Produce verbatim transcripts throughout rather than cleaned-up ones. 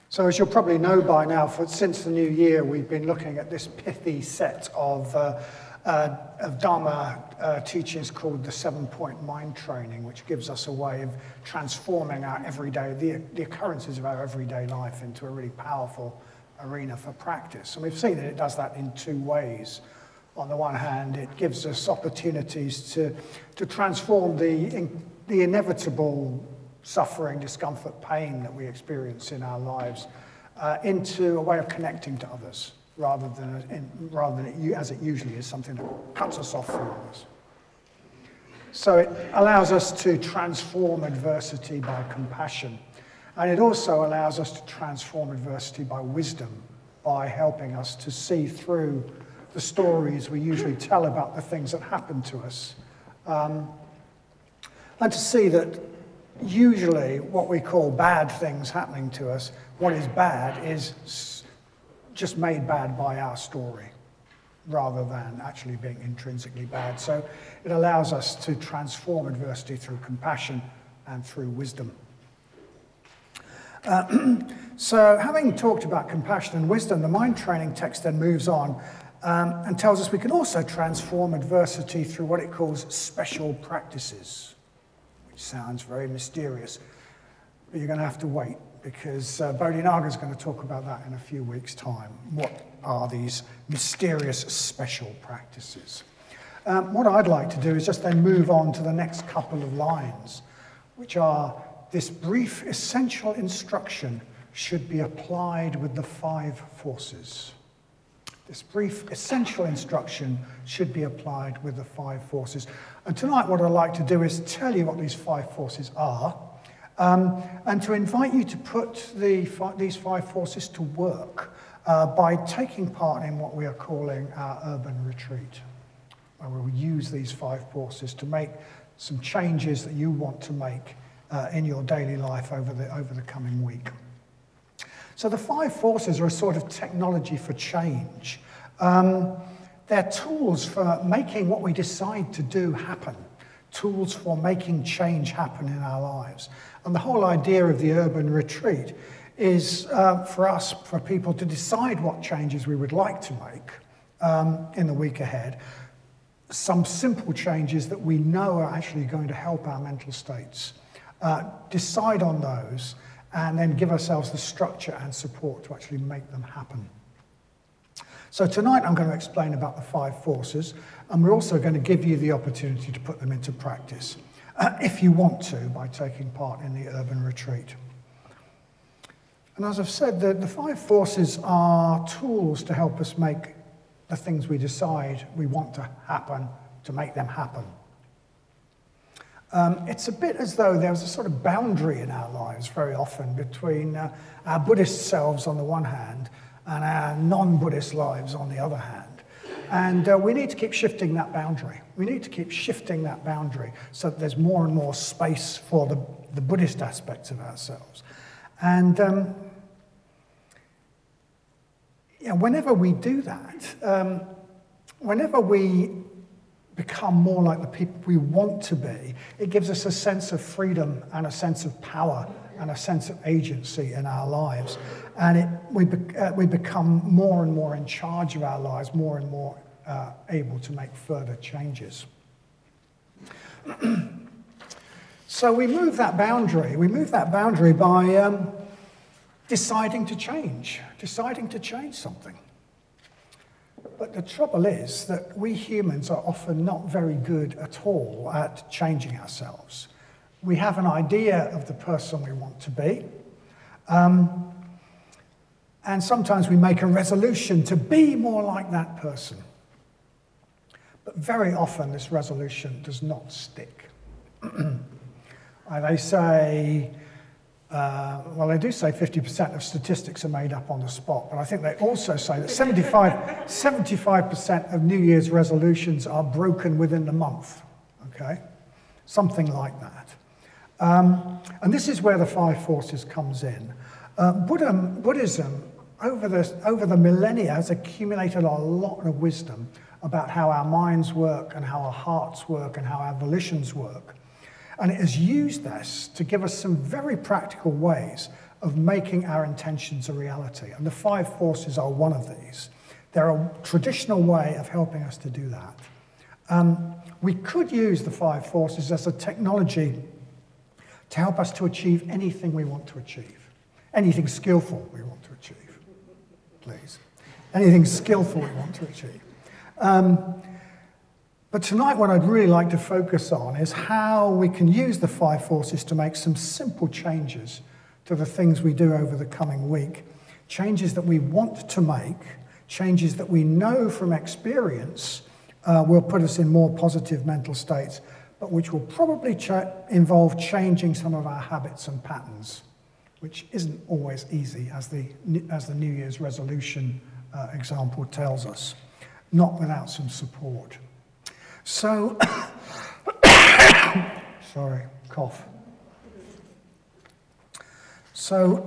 So as you'll probably know by now, for, since the new year, we've been looking at this pithy set of, uh, uh, of Dharma uh, teachings called the seven-point mind training, which gives us a way of transforming our everyday, the, the occurrences of our everyday life into a really powerful arena for practice. And we've seen that it does that in two ways. On the one hand, it gives us opportunities to, to transform the, in, the inevitable suffering, discomfort, pain that we experience in our lives uh, into a way of connecting to others, rather than, in, rather than it, as it usually is, something that cuts us off from others. So it allows us to transform adversity by compassion. And it also allows us to transform adversity by wisdom, by helping us to see through the stories we usually tell about the things that happen to us, um, and to see that usually what we call bad things happening to us, what is bad is just made bad by our story, rather than actually being intrinsically bad. So it allows us to transform adversity through compassion and through wisdom. Uh, so having talked about compassion and wisdom, the mind training text then moves on um, and tells us we can also transform adversity through what it calls special practices. Sounds very mysterious, but you're going to have to wait, because uh, Bodhinaga is going to talk about that in a few weeks' time. What are these mysterious special practices? Um, what I'd like to do is just then move on to the next couple of lines, which are: this brief essential instruction should be applied with the five forces. This brief essential instruction should be applied with the five forces. And tonight what I'd like to do is tell you what these five forces are, um, and to invite you to put the, these five forces to work uh, by taking part in what we are calling our urban retreat, where we will use these five forces to make some changes that you want to make uh, in your daily life over the, over the coming week. So the five forces are a sort of technology for change. Um, they're tools for making what we decide to do happen, tools for making change happen in our lives. And the whole idea of the urban retreat is uh, for us, for people to decide what changes we would like to make um, in the week ahead, some simple changes that we know are actually going to help our mental states. Uh, decide on those, and then give ourselves the structure and support to actually make them happen. So tonight I'm going to explain about the five forces, and we're also going to give you the opportunity to put them into practice, uh, if you want to, by taking part in the urban retreat. And as I've said, the, the five forces are tools to help us make the things we decide we want to happen, to make them happen. Um, it's a bit as though there's a sort of boundary in our lives very often between uh, our Buddhist selves on the one hand and our non-Buddhist lives on the other hand. And uh, we need to keep shifting that boundary. We need to keep shifting that boundary so that there's more and more space for the, the Buddhist aspects of ourselves. And um, you know, whenever we do that, um, whenever we become more like the people we want to be, it gives us a sense of freedom and a sense of power and a sense of agency in our lives. And it, we, be, uh, we become more and more in charge of our lives, more and more uh, able to make further changes. So we move that boundary. We move that boundary by um, deciding to change, deciding to change something. But the trouble is that we humans are often not very good at all at changing ourselves. We have an idea of the person we want to be, um, and sometimes we make a resolution to be more like that person. But very often this resolution does not stick. They say, Uh, well, they do say fifty percent of statistics are made up on the spot, but I think they also say that seventy-five percent of New Year's resolutions are broken within the month, okay? Something like that. Um, and this is where the five forces comes in. Uh, Buddha, Buddhism, over the, over the millennia, has accumulated a lot of wisdom about how our minds work and how our hearts work and how our volitions work. And it has used this to give us some very practical ways of making our intentions a reality. And the five forces are one of these. They're a traditional way of helping us to do that. Um, we could use the five forces as a technology to help us to achieve anything we want to achieve, anything skillful we want to achieve, please. Anything skillful we want to achieve. Um, but tonight what I'd really like to focus on is how we can use the five forces to make some simple changes to the things we do over the coming week. Changes that we want to make, changes that we know from experience uh, will put us in more positive mental states, but which will probably ch- involve changing some of our habits and patterns, which isn't always easy, as the, as the New Year's resolution uh, example tells us, not without some support. So, sorry, cough. So,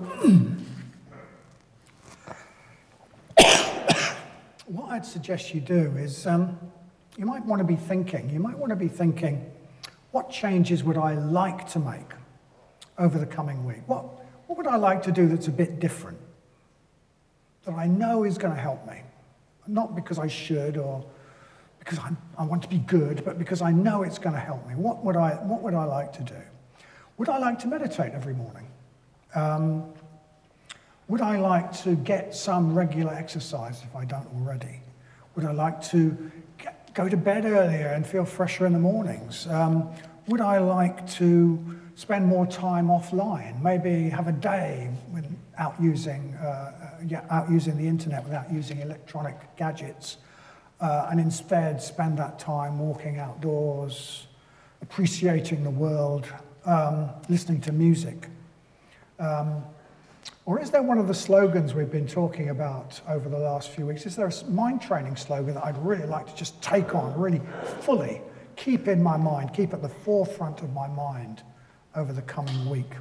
what I'd suggest you do is, um, you might want to be thinking, you might want to be thinking, what changes would I like to make over the coming week? What, what would I like to do that's a bit different, that I know is going to help me? Not because I should or because I'm, I want to be good, but because I know it's going to help me. What would I, what would I like to do? Would I like to meditate every morning? Um, would I like to get some regular exercise if I don't already? Would I like to get, go to bed earlier and feel fresher in the mornings? Um, would I like to spend more time offline? Maybe have a day without using, uh, yeah, out using the internet, without using electronic gadgets, uh, and instead spend that time walking outdoors, appreciating the world, um, listening to music. Um, or is there one of the slogans we've been talking about over the last few weeks? Is there a mind training slogan that I'd really like to just take on, really fully keep in my mind, keep at the forefront of my mind over the coming week?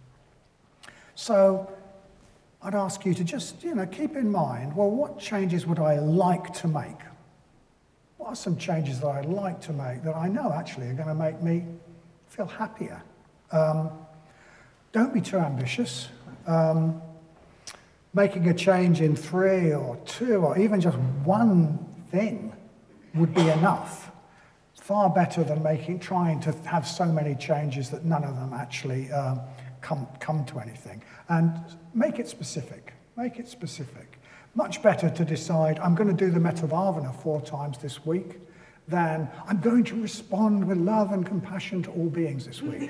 So I'd ask you to just, you know, keep in mind, well, what changes would I like to make? What are some changes that I'd like to make that I know actually are going to make me feel happier? Um, don't be too ambitious. Um, making a change in three or two or even just one thing would be enough. Far better than making, trying to have so many changes that none of them actually um, come, come to anything. And make it specific, make it specific. Much better to decide, I'm going to do the Metabhavana four times this week than I'm going to respond with love and compassion to all beings this week.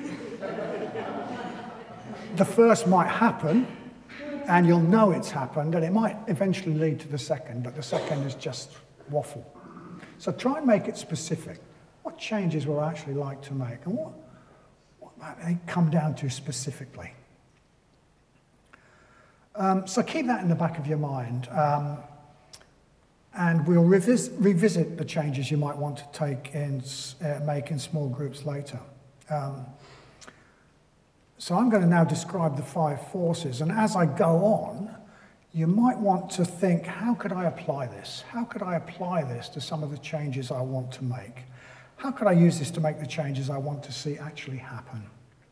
The first might happen, and you'll know it's happened, and it might eventually lead to the second, but the second is just waffle. So try and make it specific. What changes would I actually like to make, and what, what might they come down to specifically? Um, so keep that in the back of your mind, um, and we'll revis- revisit the changes you might want to take in, uh, make in small groups later. Um, so I'm going to now describe the five forces, and as I go on, you might want to think, how could I apply this? How could I apply this to some of the changes I want to make? How could I use this to make the changes I want to see actually happen?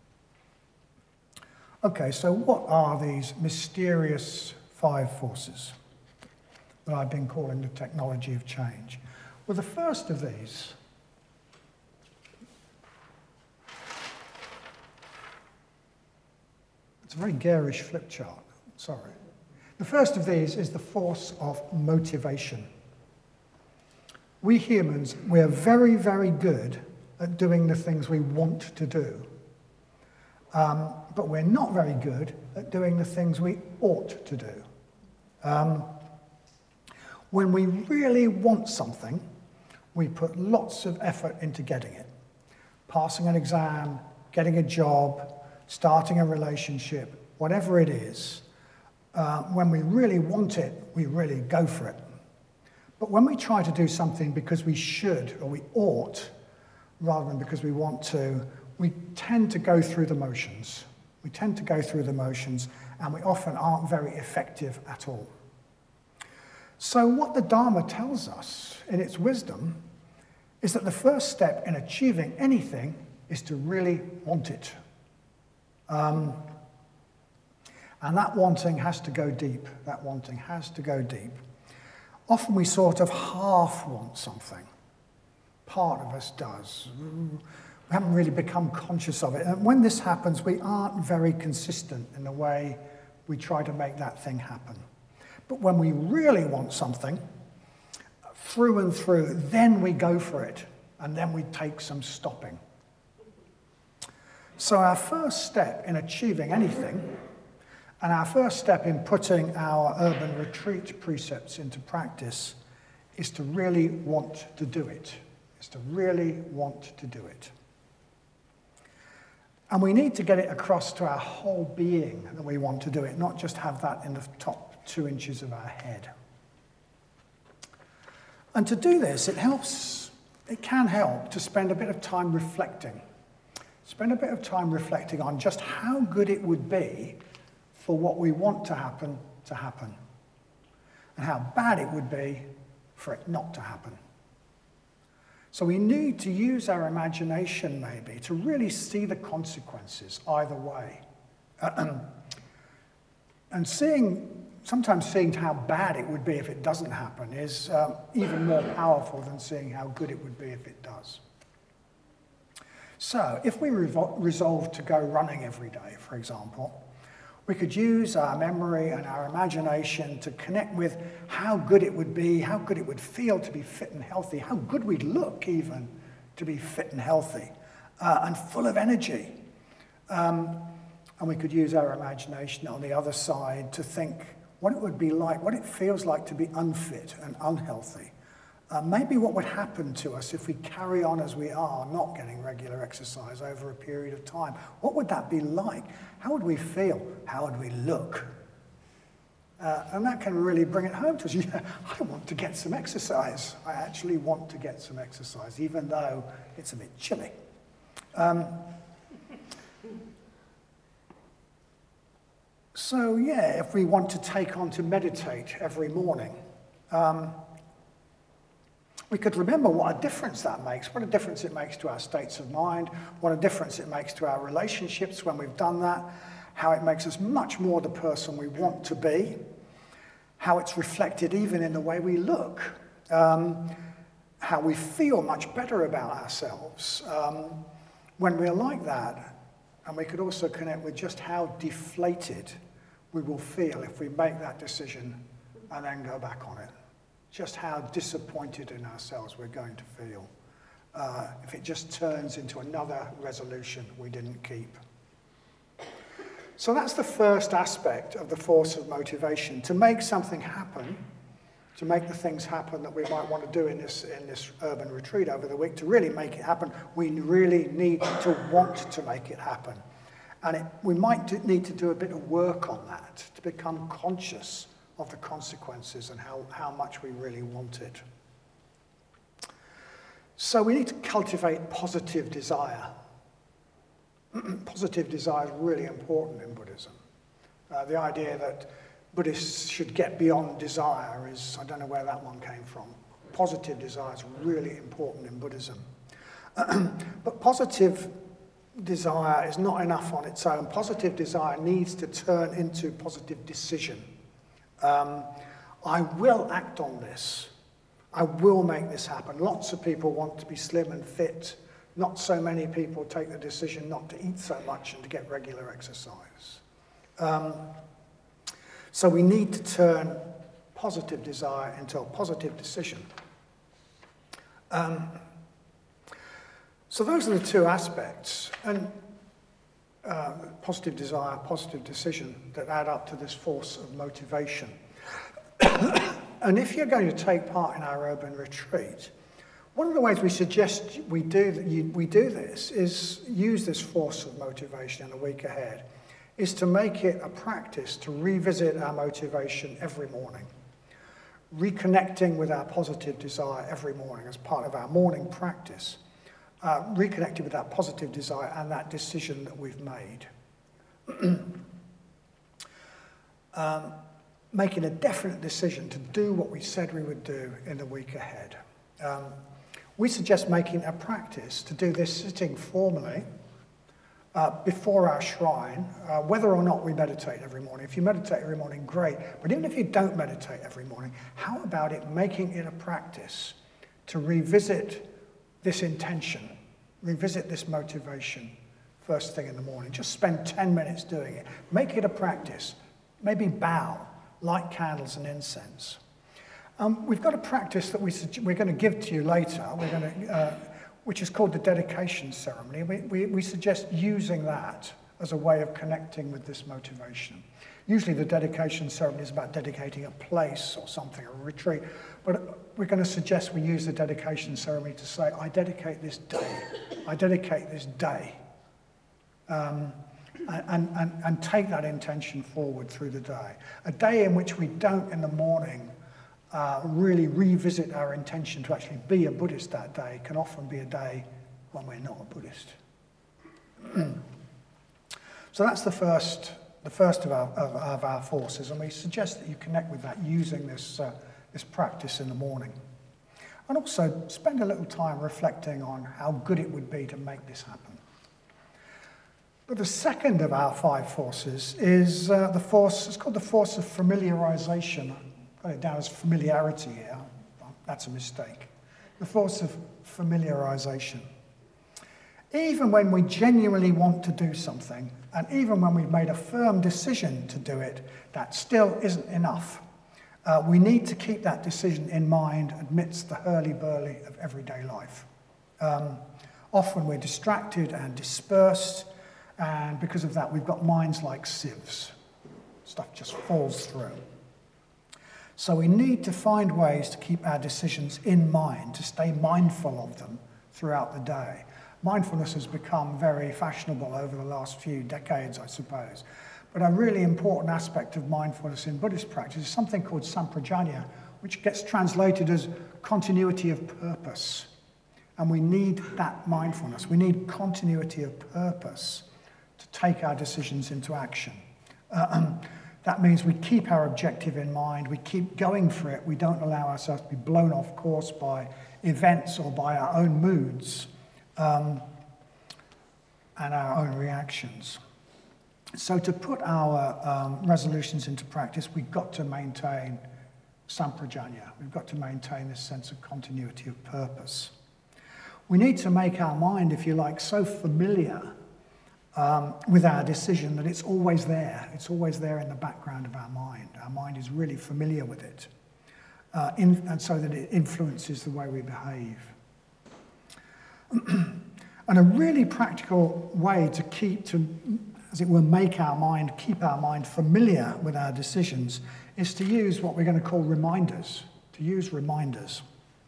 Okay, so what are these mysterious five forces that I've been calling the technology of change? Well, the first of these it's a very garish flip chart, sorry. The first of these is the force of motivation. We humans, we're very, very good at doing the things we want to do. Um, but we're not very good at doing the things we ought to do. Um, when we really want something, we put lots of effort into getting it. Passing an exam, getting a job, starting a relationship, whatever it is, uh, when we really want it, we really go for it. But when we try to do something because we should or we ought, rather than because we want to, we tend to go through the motions. We tend to go through the motions, and we often aren't very effective at all. So what the Dharma tells us in its wisdom is that the first step in achieving anything is to really want it. Um, And that wanting has to go deep. That wanting has to go deep. Often we sort of half want something. Part of us does. We haven't really become conscious of it. And when this happens, we aren't very consistent in the way we try to make that thing happen. But when we really want something, through and through, then we go for it. And then we take some stopping. So our first step in achieving anything, and our first step in putting our urban retreat precepts into practice, is to really want to do it. Is to really want to do it. And we need to get it across to our whole being that we want to do it, not just have that in the top two inches of our head. And to do this, it helps, it can help to spend a bit of time reflecting. Spend a bit of time reflecting on just how good it would be for what we want to happen to happen, and how bad it would be for it not to happen. So we need to use our imagination maybe to really see the consequences either way. And seeing, sometimes seeing how bad it would be if it doesn't happen is um, even more powerful than seeing how good it would be if it does. So if we revol- resolve to go running every day, for example, we could use our memory and our imagination to connect with how good it would be, how good it would feel to be fit and healthy, how good we'd look even to be fit and healthy, uh, and full of energy. Um, and we could use our imagination on the other side to think what it would be like, what it feels like to be unfit and unhealthy. Uh, maybe what would happen to us if we carry on as we are, not getting regular exercise over a period of time. What would that be like? How would we feel? How would we look? Uh, and that can really bring it home to us. Yeah, I want to get some exercise. I actually want to get some exercise, even though it's a bit chilly. Um, so yeah, if we want to take on to meditate every morning, um, we could remember what a difference that makes, what a difference it makes to our states of mind, what a difference it makes to our relationships when we've done that, how it makes us much more the person we want to be, how it's reflected even in the way we look, um, how we feel much better about ourselves um, when we're like that. And we could also connect with just how deflated we will feel if we make that decision and then go back on it. Just how disappointed in ourselves we're going to feel uh, if it just turns into another resolution we didn't keep. So that's the first aspect of the force of motivation, to make something happen, to make the things happen that we might want to do in this, in this urban retreat over the week. To really make it happen, we really need to want to make it happen. And it, we might do, need to do a bit of work on that, to become conscious of the consequences and how, how much we really want it. So we need to cultivate positive desire. Positive desire is really important in Buddhism. Uh, the idea that Buddhists should get beyond desire is, I don't know where that one came from. Positive desire is really important in Buddhism. But positive desire is not enough on its own. Positive desire needs to turn into positive decision. Um, I will act on this. I will make this happen. Lots of people want to be slim and fit. Not so many people take the decision not to eat so much and to get regular exercise. Um, so we need to turn positive desire into a positive decision. Um, so those are the two aspects. And Uh, positive desire, positive decision that add up to this force of motivation. And if you're going to take part in our urban retreat, one of the ways we suggest we do, we do this is use this force of motivation in the week ahead, is to make it a practice to revisit our motivation every morning, reconnecting with our positive desire every morning as part of our morning practice. Uh, reconnected with that positive desire and that decision that we've made. um, making a definite decision to do what we said we would do in the week ahead. Um, we suggest making a practice to do this sitting formally uh, before our shrine, uh, whether or not we meditate every morning. If you meditate every morning, great. But even if you don't meditate every morning, how about it making it a practice to revisit this intention, revisit this motivation first thing in the morning? Just spend ten minutes doing it. Make it a practice. Maybe bow, light candles and incense. Um, we've got a practice that we, we're going to give to you later, we're going to, uh, which is called the dedication ceremony. We, we, we suggest using that as a way of connecting with this motivation. Usually the dedication ceremony is about dedicating a place or something, a retreat, but we're going to suggest we use the dedication ceremony to say, I dedicate this day, I dedicate this day, um, and, and, and take that intention forward through the day. A day in which we don't in the morning Uh, really revisit our intention to actually be a Buddhist that day can often be a day when we're not a Buddhist. So that's the first, the first of our, of, of our forces, and we suggest that you connect with that using this, uh, this practice in the morning. And also spend a little time reflecting on how good it would be to make this happen. But the second of our five forces is uh, the force, it's called the force of familiarization. Got it down as familiarity here. That's a mistake. The force of familiarization. Even when we genuinely want to do something, and even when we've made a firm decision to do it, that still isn't enough. Uh, we need to keep that decision in mind amidst the hurly-burly of everyday life. Um, often we're distracted and dispersed, and because of that, we've got minds like sieves. Stuff just falls through. So we need to find ways to keep our decisions in mind, to stay mindful of them throughout the day. Mindfulness has become very fashionable over the last few decades, I suppose. But a really important aspect of mindfulness in Buddhist practice is something called sampajanya, which gets translated as continuity of purpose. And we need that mindfulness. We need continuity of purpose to take our decisions into action. Uh, That means we keep our objective in mind, we keep going for it, we don't allow ourselves to be blown off course by events or by our own moods um, and our own reactions. So to put our um, resolutions into practice, we've got to maintain sampajanya, we've got to maintain this sense of continuity of purpose. We need to make our mind, if you like, so familiar Um, with our decision that it's always there. It's always there in the background of our mind. Our mind is really familiar with it, uh, in, and so that it influences the way we behave. And a really practical way to keep, to, as it were, make our mind, keep our mind familiar with our decisions is to use what we're going to call reminders, to use reminders.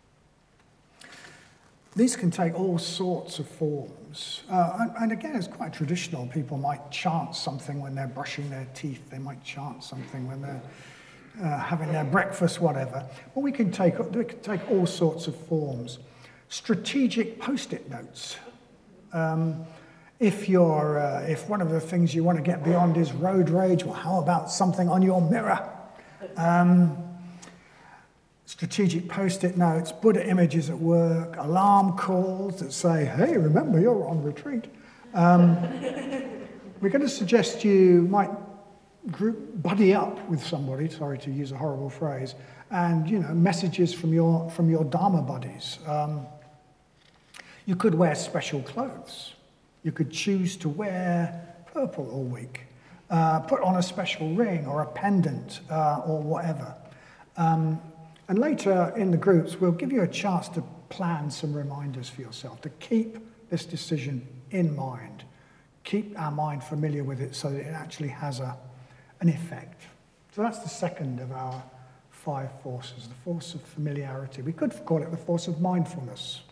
These can take all sorts of forms. Uh, and, and again, it's quite traditional. People might chant something when they're brushing their teeth. They might chant something when they're uh, having their breakfast, whatever. But we can take, we can take all sorts of forms. Strategic post-it notes. Um, if, you're, uh, if one of the things you want to get beyond is road rage, well, how about something on your mirror? Um, Strategic post-it notes, Buddha images at work, alarm calls that say, hey, remember, you're on retreat. Um, we're going to suggest you might group, buddy up with somebody, sorry to use a horrible phrase, and, you know, messages from your, from your Dharma buddies. Um, you could wear special clothes. You could choose to wear purple all week. Uh, put on a special ring or a pendant uh, or whatever. Um, And later in the groups, we'll give you a chance to plan some reminders for yourself, to keep this decision in mind, keep our mind familiar with it so that it actually has a, an effect. So that's the second of our five forces, the force of familiarity. We could call it the force of mindfulness.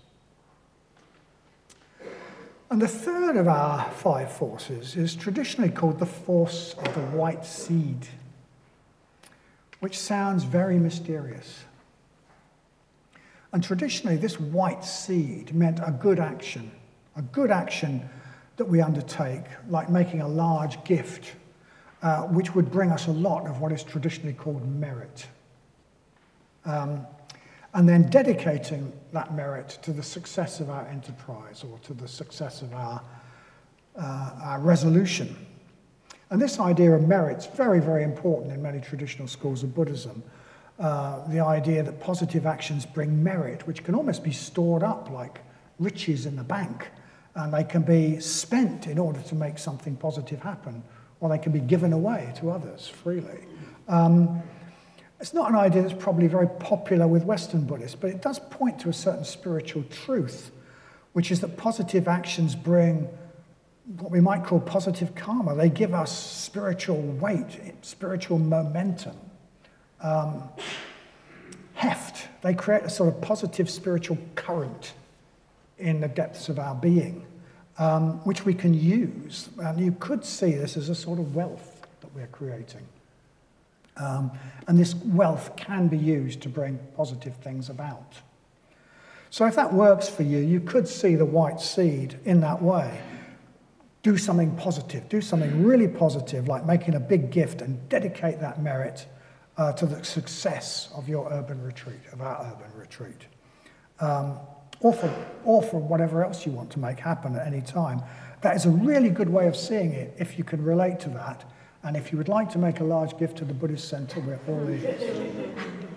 And the third of our five forces is traditionally called the force of the white seed, which sounds very mysterious. And traditionally, this white seed meant a good action, a good action that we undertake, like making a large gift, uh, which would bring us a lot of what is traditionally called merit. Um, and then dedicating that merit to the success of our enterprise or to the success of our uh, our resolution. And this idea of merit's very, very important in many traditional schools of Buddhism. Uh, the idea that positive actions bring merit, which can almost be stored up like riches in the bank, and they can be spent in order to make something positive happen, or they can be given away to others freely. Um, it's not an idea that's probably very popular with Western Buddhists, but it does point to a certain spiritual truth, which is that positive actions bring what we might call positive karma. They give us spiritual weight, spiritual momentum, um, heft. They create a sort of positive spiritual current in the depths of our being, um, which we can use. And you could see this as a sort of wealth that we're creating. Um, and this wealth can be used to bring positive things about. So if that works for you, you could see the white seed in that way. Do something positive, do something really positive, like making a big gift and dedicate that merit uh, to the success of your urban retreat, of our urban retreat. Um, or, for, or for whatever else you want to make happen at any time. That is a really good way of seeing it if you can relate to that. And if you would like to make a large gift to the Buddhist Center, we're all ears.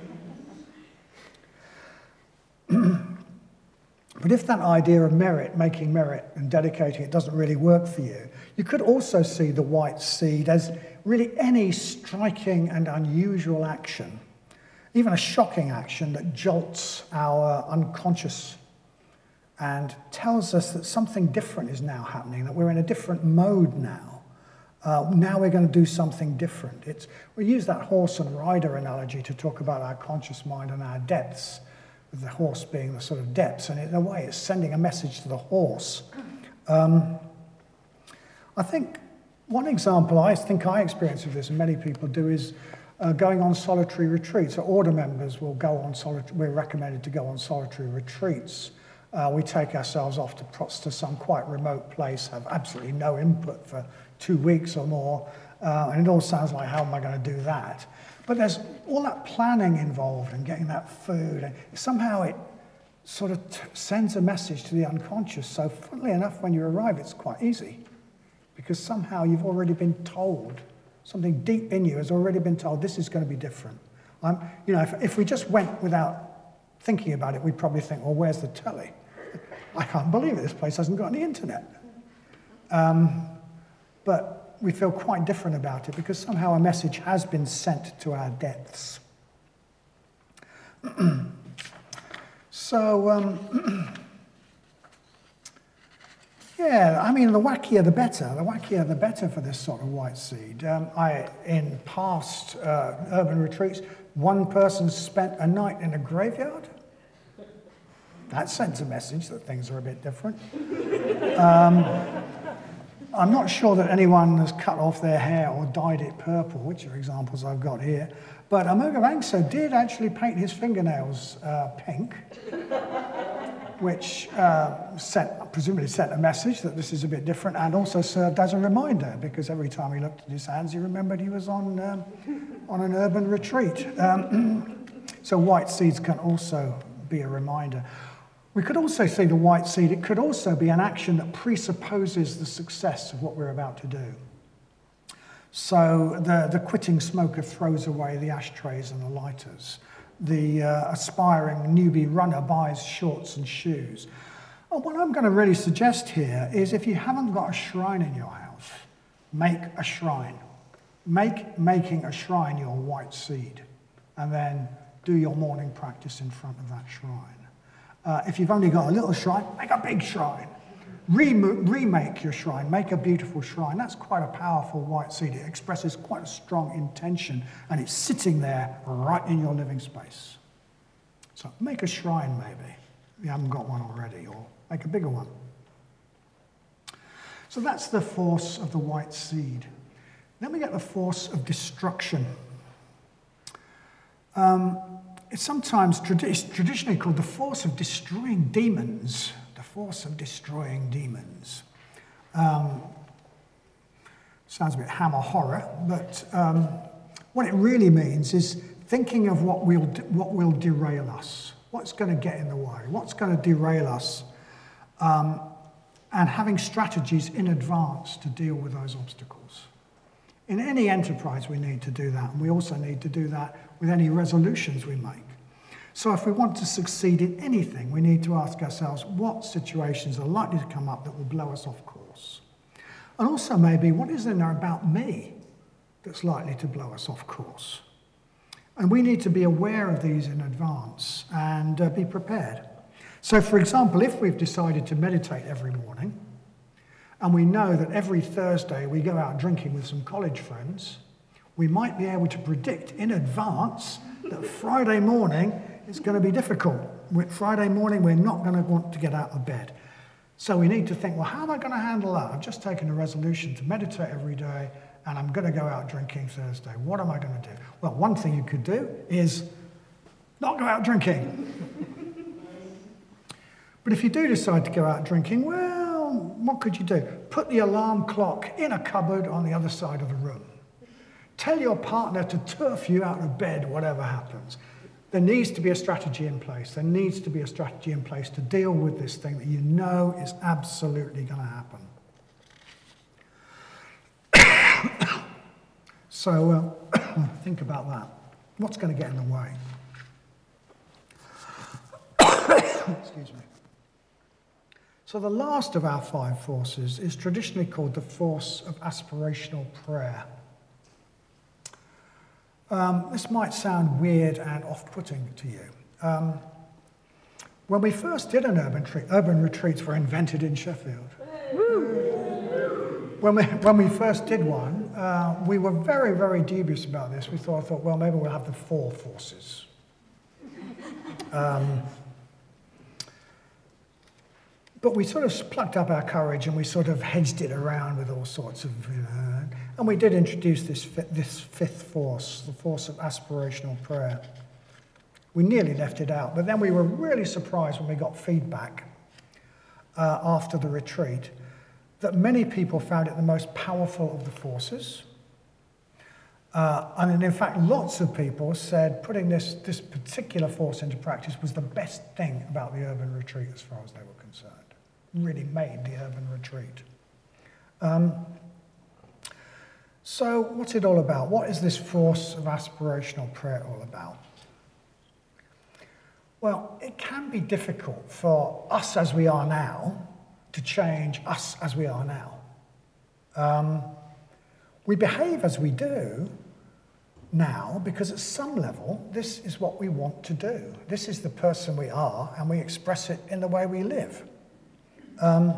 But if that idea of merit, making merit and dedicating it doesn't really work for you, you could also see the white seed as really any striking and unusual action, even a shocking action that jolts our unconscious and tells us that something different is now happening, that we're in a different mode now. Uh, now we're going to do something different. It's, we use that horse and rider analogy to talk about our conscious mind and our depths, with the horse being the sort of depths, and in a way it's sending a message to the horse. Um, I think one example I think I experience of this, and many people do, is uh, going on solitary retreats. So order members will go on solitary, we're recommended to go on solitary retreats. Uh, we take ourselves off to, to some quite remote place, have absolutely no input for two weeks or more, uh, and it all sounds like, how am I going to do that? But there's all that planning involved and getting that food, and somehow it sort of t- sends a message to the unconscious. So funnily enough, when you arrive, it's quite easy, because somehow you've already been told, something deep in you has already been told, this is going to be different. Um, you know, if, if we just went without thinking about it, we'd probably think, well, where's the telly? I can't believe it, this place hasn't got any internet. Um, but we feel quite different about it because somehow a message has been sent to our depths. so, um, yeah, I mean, the wackier the better. The wackier the better for this sort of white seed. Um, I, in past uh, urban retreats, one person spent a night in a graveyard. That sends a message that things are a bit different. Um, I'm not sure that anyone has cut off their hair or dyed it purple, which are examples I've got here. But Amoghavongsaka did actually paint his fingernails uh, pink, which uh, sent, presumably sent a message that this is a bit different, and also served as a reminder, because every time he looked at his hands, he remembered he was on, um, on an urban retreat. Um, so white seeds can also be a reminder. We could also see the white seed, it could also be an action that presupposes the success of what we're about to do. So the, the quitting smoker throws away the ashtrays and the lighters. The uh, aspiring newbie runner buys shorts and shoes. Oh, what I'm going to really suggest here is if you haven't got a shrine in your house, make a shrine. Make making a shrine your white seed, and then do your morning practice in front of that shrine. Uh, if you've only got a little shrine, make a big shrine. Rem- remake your shrine, make a beautiful shrine. That's quite a powerful white seed. It expresses quite a strong intention, and it's sitting there right in your living space. So make a shrine, maybe, if you haven't got one already, or make a bigger one. So that's the force of the white seed. Then we get the force of destruction. Um, It's sometimes tradi- traditionally called the force of destroying demons. The force of destroying demons. Um, sounds a bit Hammer horror, but um, what it really means is thinking of what will what will derail us. What's going to get in the way? What's going to derail us? Um, and having strategies in advance to deal with those obstacles. In any enterprise, we need to do that, and we also need to do that with any resolutions we make. So if we want to succeed in anything, we need to ask ourselves what situations are likely to come up that will blow us off course. And also maybe, what is in there about me that's likely to blow us off course? And we need to be aware of these in advance and uh, be prepared. So for example, if we've decided to meditate every morning, and we know that every Thursday we go out drinking with some college friends, we might be able to predict in advance that Friday morning it's going to be difficult. With Friday morning, we're not going to want to get out of bed. So we need to think, well, how am I going to handle that? I've just taken a resolution to meditate every day, and I'm going to go out drinking Thursday. What am I going to do? Well, one thing you could do is not go out drinking. But if you do decide to go out drinking, well, what could you do? Put the alarm clock in a cupboard on the other side of the room. Tell your partner to turf you out of bed, whatever happens. There needs to be a strategy in place. There needs to be a strategy in place to deal with this thing that you know is absolutely going to happen. So uh, think about that. What's going to get in the way? Excuse me. So the last of our five forces is traditionally called the force of aspirational prayer. Um, this might sound weird and off-putting to you. Um, when we first did an urban retreat, urban retreats were invented in Sheffield. When we, when we first did one, uh, we were very, very dubious about this. We thought, I thought, well, maybe we'll have the four forces. Um, but we sort of plucked up our courage and we sort of hedged it around with all sorts of, you know, and we did introduce this, this fifth force, the force of aspirational prayer. We nearly left it out, but then we were really surprised when we got feedback uh, after the retreat that many people found it the most powerful of the forces. Uh, and in fact, lots of people said putting this, this particular force into practice was the best thing about the urban retreat as far as they were concerned. Really made the urban retreat. Um, So what's it all about? What is this force of aspirational prayer all about? Well, it can be difficult for us as we are now to change us as we are now. Um, we behave as we do now because at some level, this is what we want to do. This is the person we are, and we express it in the way we live. Um,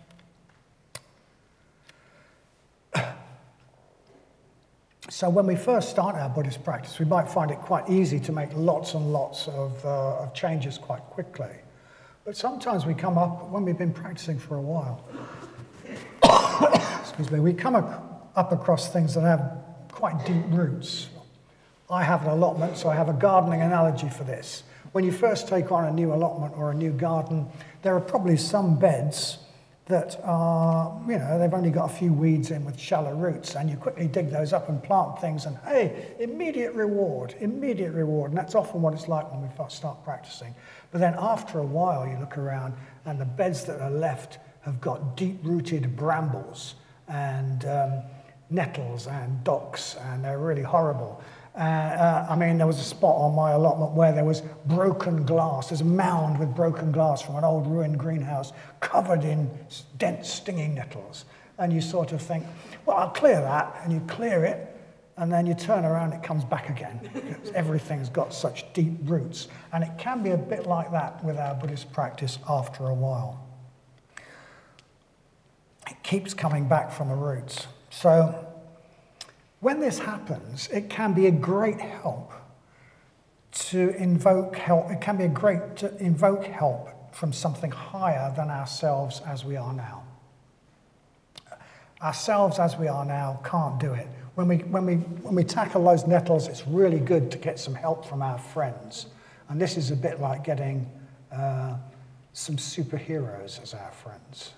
So when we first start our Buddhist practice, we might find it quite easy to make lots and lots of, uh, of changes quite quickly. But sometimes we come up, when we've been practicing for a while, excuse me, we come up across things that have quite deep roots. I have an allotment, so I have a gardening analogy for this. When you first take on a new allotment or a new garden, there are probably some beds that are, you know, they've only got a few weeds in with shallow roots, and you quickly dig those up and plant things, and hey, immediate reward, immediate reward. And that's often what it's like when we first start practicing. But then after a while, you look around, and the beds that are left have got deep-rooted brambles and um, nettles and docks, and they're really horrible. Uh, uh, I mean, there was a spot on my allotment where there was broken glass. There's a mound with broken glass from an old ruined greenhouse covered in dense, stinging nettles. And you sort of think, well, I'll clear that. And you clear it, and then you turn around, it comes back again. Because everything's got such deep roots. And it can be a bit like that with our Buddhist practice after a while. It keeps coming back from the roots. So when this happens, it can be a great help to invoke help. It can be a great to invoke help from something higher than ourselves as we are now. Ourselves as we are now can't do it. When we, when we, when we tackle those nettles, it's really good to get some help from our friends. And this is a bit like getting uh, some superheroes as our friends.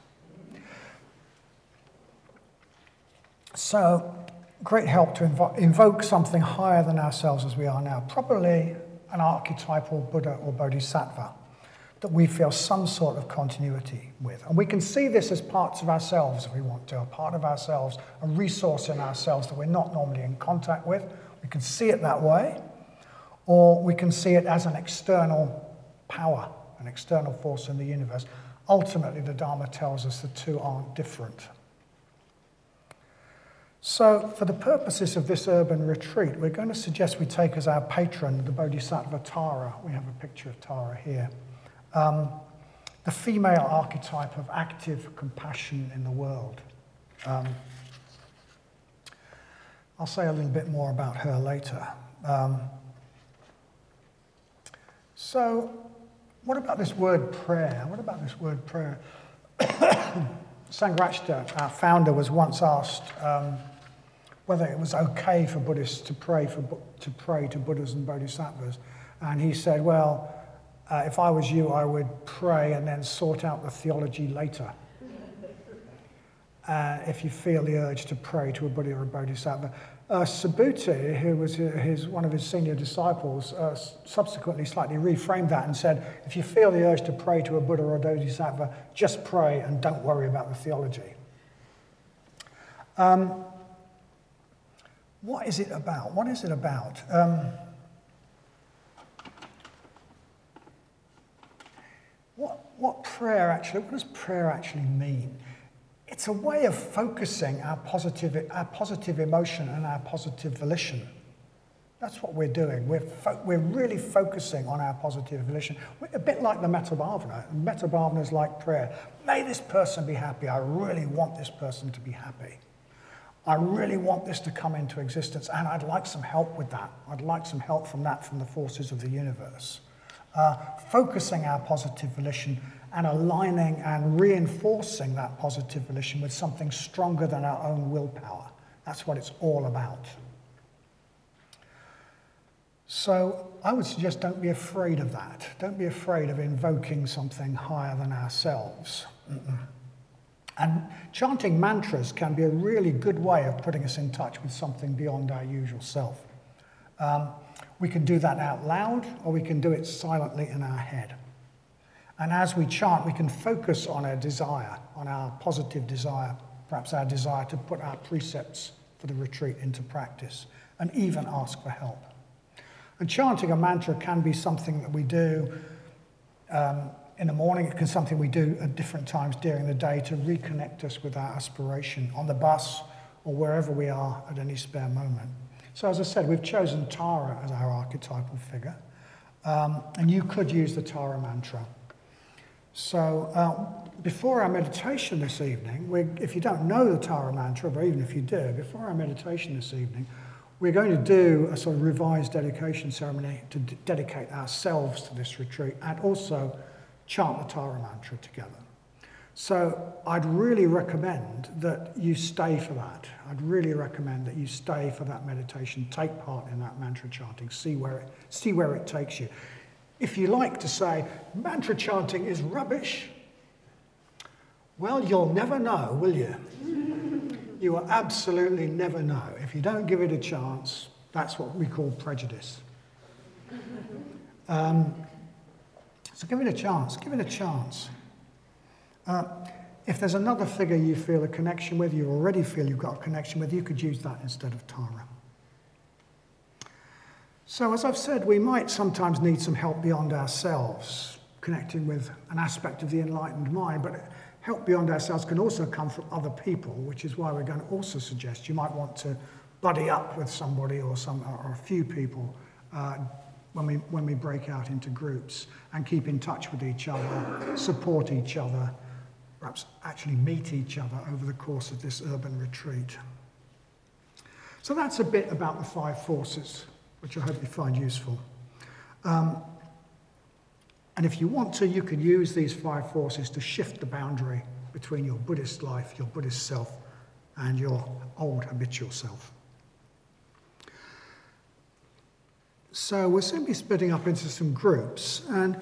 So, great help to invo- invoke something higher than ourselves as we are now, probably an archetypal Buddha or Bodhisattva. that we feel some sort of continuity with. And we can see this as parts of ourselves if we want to, a part of ourselves, a resource in ourselves that we're not normally in contact with. We can see it that way, or we can see it as an external power, an external force in the universe. Ultimately, the Dharma tells us the two aren't different. So, for the purposes of this urban retreat, we're going to suggest we take as our patron the Bodhisattva Tara. We have a picture of Tara here. Um, the female archetype of active compassion in the world. Um, I'll say a little bit more about her later. Um, so, what about this word prayer? What about this word prayer? Sangharakshita, our founder, was once asked um, whether it was okay for Buddhists to pray for to pray to Buddhas and Bodhisattvas, and he said, "Well, uh, if I was you, I would pray and then sort out the theology later. Uh, if you feel the urge to pray to a Buddha or a Bodhisattva." Uh, Subhuti, who was his, one of his senior disciples, uh, subsequently slightly reframed that and said, if you feel the urge to pray to a Buddha or a Bodhisattva, just pray and don't worry about the theology. Um, what is it about? What is it about? Um, what, what prayer actually, what does prayer actually mean? It's a way of focusing our positive, our positive emotion and our positive volition. That's what we're doing. We're, fo- we're really focusing on our positive volition. We're a bit like the Metta Bhavana. Metta Bhavana is like prayer. May this person be happy. I really want this person to be happy. I really want this to come into existence, and I'd like some help with that. I'd like some help from that, from the forces of the universe. Uh, focusing our positive volition and aligning and reinforcing that positive volition with something stronger than our own willpower. That's what it's all about. So I would suggest don't be afraid of that. Don't be afraid of invoking something higher than ourselves. Mm-mm. And chanting mantras can be a really good way of putting us in touch with something beyond our usual self. Um, we can do that out loud, or we can do it silently in our head. And as we chant, we can focus on our desire, on our positive desire, perhaps our desire to put our precepts for the retreat into practice, and even ask for help. And chanting a mantra can be something that we do um, in the morning. It can be something we do at different times during the day to reconnect us with our aspiration on the bus or wherever we are at any spare moment. So as I said, we've chosen Tara as our archetypal figure, um, and you could use the Tara mantra. So uh, before our meditation this evening, we, if you don't know the Tara mantra, but even if you do, before our meditation this evening, we're going to do a sort of revised dedication ceremony to d- dedicate ourselves to this retreat and also chant the Tara mantra together. So I'd really recommend that you stay for that. I'd really recommend that you stay for that meditation, take part in that mantra chanting, see where it, see where it takes you. If you like to say, mantra chanting is rubbish, well, you'll never know, will you? You will absolutely never know. If you don't give it a chance, that's what we call prejudice. Um, so give it a chance, give it a chance. Uh, if there's another figure you feel a connection with, you already feel you've got a connection with, you could use that instead of Tara. So as I've said, we might sometimes need some help beyond ourselves, connecting with an aspect of the enlightened mind, but help beyond ourselves can also come from other people, which is why we're going to also suggest you might want to buddy up with somebody or some or a few people uh, when we when we break out into groups and keep in touch with each other, support each other, perhaps actually meet each other over the course of this urban retreat. So that's a bit about the five forces, which I hope you find useful. Um, and if you want to, you can use these five forces to shift the boundary between your Buddhist life, your Buddhist self, and your old habitual self. So we're simply splitting up into some groups, and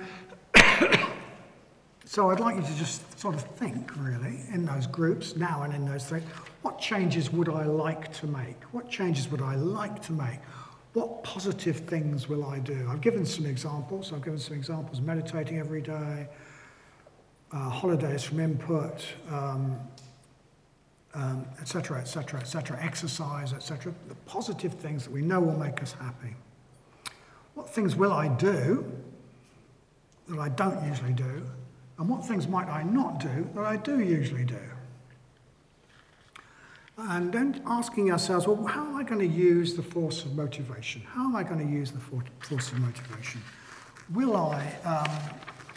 so I'd like you to just sort of think, really, in those groups, now and in those things, what changes would I like to make? What changes would I like to make? What positive things will I do? I've given some examples. I've given some examples, meditating every day, uh, holidays from input, um, um, et cetera, et cetera, et cetera, exercise, et cetera. The positive things that we know will make us happy. What things will I do that I don't usually do? And what things might I not do that I do usually do? And then asking ourselves, well, how am I going to use the force of motivation? How am I going to use the force of motivation? Will I, um,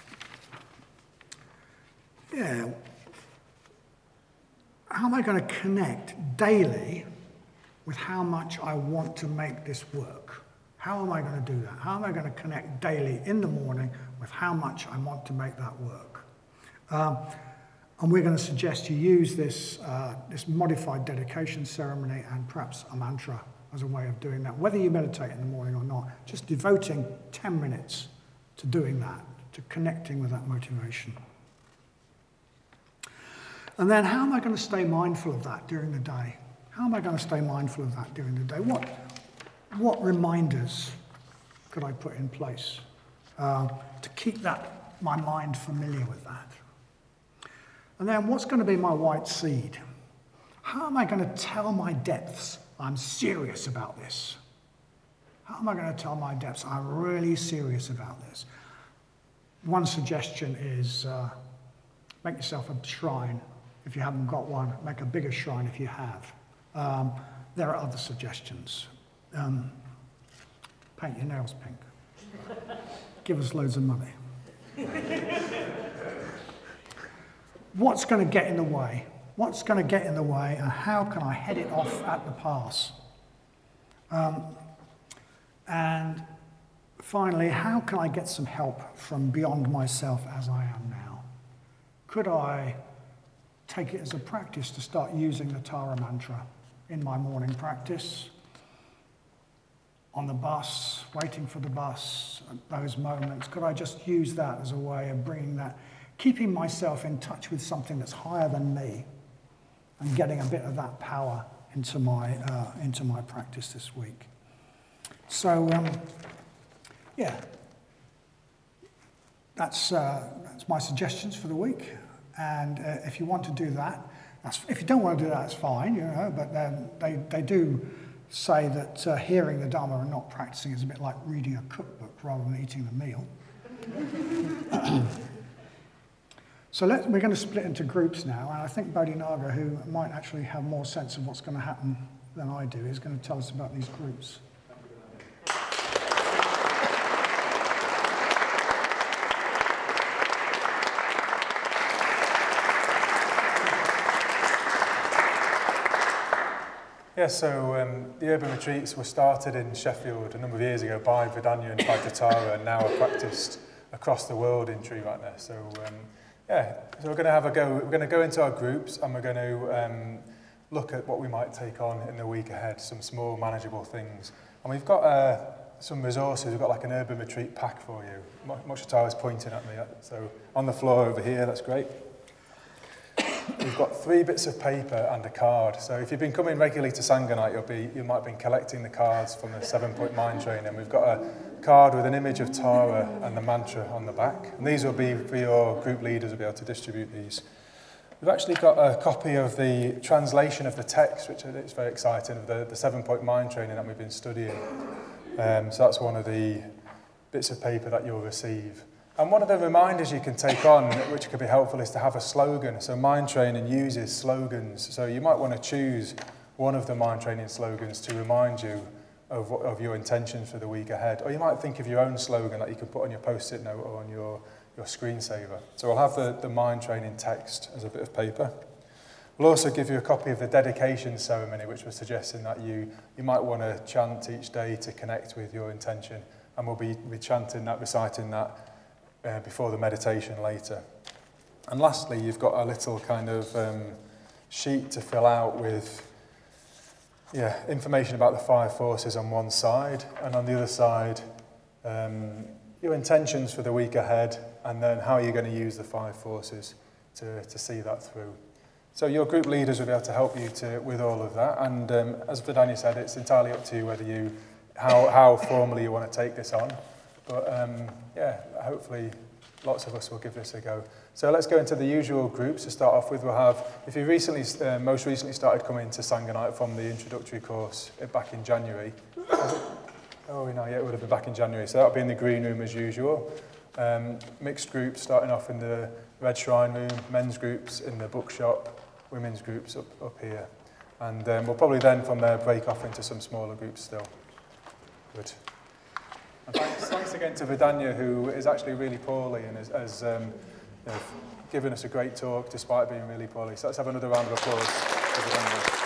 yeah, how am I going to connect daily with how much I want to make this work? How am I going to do that? How am I going to connect daily in the morning with how much I want to make that work? Um, And we're going to suggest you use this, uh, this modified dedication ceremony and perhaps a mantra as a way of doing that, whether you meditate in the morning or not, just devoting ten minutes to doing that, to connecting with that motivation. And then how am I going to stay mindful of that during the day? How am I going to stay mindful of that during the day? What, what reminders could I put in place uh, to keep that, my mind familiar with that? And then what's going to be my white seed? How am I going to tell my depths I'm serious about this? How am I going to tell my depths I'm really serious about this? One suggestion is uh, make yourself a shrine. If you haven't got one, make a bigger shrine if you have. Um, there are other suggestions. Um, paint your nails pink. Give us loads of money. What's going to get in the way? What's going to get in the way, and how can I head it off at the pass? Um, and finally, how can I get some help from beyond myself as I am now? Could I take it as a practice to start using the Tara mantra in my morning practice? On the bus, waiting for the bus, at those moments, could I just use that as a way of bringing that, keeping myself in touch with something that's higher than me and getting a bit of that power into my, uh, into my practice this week. So, um, yeah, that's, uh, that's my suggestions for the week. And uh, if you want to do that, that's, if you don't want to do that, it's fine, you know, but then they, they do say that uh, hearing the Dharma and not practicing is a bit like reading a cookbook rather than eating the meal. So let, we're going to split into groups now, and I think Bodhinaga, who might actually have more sense of what's going to happen than I do, is going to tell us about these groups. Yeah, so um, the urban retreats were started in Sheffield a number of years ago by Vedanya and Vajratara, and now are practiced across the world in Triratna. So um, yeah, so we're going to have a go. We're going to go into our groups, and we're going to um, look at what we might take on in the week ahead, some small manageable things. And we've got uh, some resources. We've got like an urban retreat pack for you. Vajratara is pointing at me, so on the floor over here, that's great. We've got three bits of paper and a card. So if you've been coming regularly to Sangha you'll be, you might have been collecting the cards from the seven-point mind training. We've got a card with an image of Tara and the mantra on the back. And these will be for your group leaders will be able to distribute these. We've actually got a copy of the translation of the text, which is very exciting, of the, the seven-point mind training that we've been studying. Um, so that's one of the bits of paper that you'll receive. And one of the reminders you can take on, which could be helpful, is to have a slogan. So mind training uses slogans. So you might want to choose one of the mind training slogans to remind you of, of your intentions for the week ahead. Or you might think of your own slogan that you can put on your post-it note or on your, your screensaver. So we'll have the, the mind training text as a bit of paper. We'll also give you a copy of the dedication ceremony, which was suggesting that you, you might want to chant each day to connect with your intention. And we'll be, be chanting that, reciting that Uh, before the meditation later. And lastly, you've got a little kind of um, sheet to fill out with yeah, information about the five forces on one side, and on the other side, um, your intentions for the week ahead, and then how you're going to use the five forces to, to see that through. So your group leaders will be able to help you to, with all of that, and um, as Vedanya said, it's entirely up to you whether you how, how formally you want to take this on. But um, yeah, hopefully lots of us will give this a go. So let's go into the usual groups to start off with. We'll have, if you recently, uh, most recently started coming to Sangonite from the introductory course back in January. Oh, no, yeah, it would have been back in January. So that'll be in the green room as usual. Um, mixed groups starting off in the Red Shrine room, men's groups in the bookshop, women's groups up, up here. And um, we'll probably then from there break off into some smaller groups still. Good. And thanks, thanks again to Vidania, who is actually really poorly and has, has um, you know, given us a great talk despite being really poorly. So let's have another round of applause for Vidania.